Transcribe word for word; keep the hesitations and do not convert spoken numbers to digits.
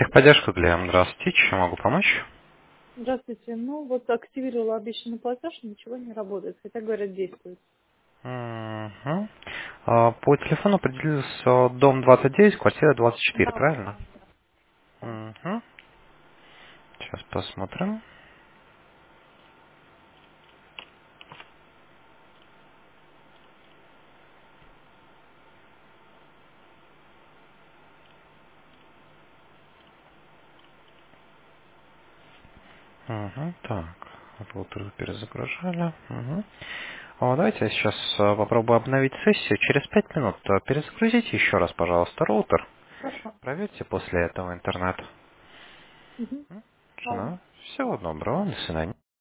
Техподдержка, Глеб, здравствуйте, чем могу помочь? Здравствуйте. Ну, вот активировала обещанный платеж, ничего не работает. Хотя, говорят, действует. Мгм. А, По телефону определился дом двадцать девять, квартира двадцать четыре, Да, да, правильно? да. Да. Мгм. Сейчас посмотрим. Мгм. Так, роутер перезагружали. Мгм. О, давайте я сейчас а, попробую обновить сессию. Через пять минут а, перезагрузите еще раз, пожалуйста, роутер. Хорошо. Проверьте после этого интернет. Угу. Ладно. Всего доброго, до свидания.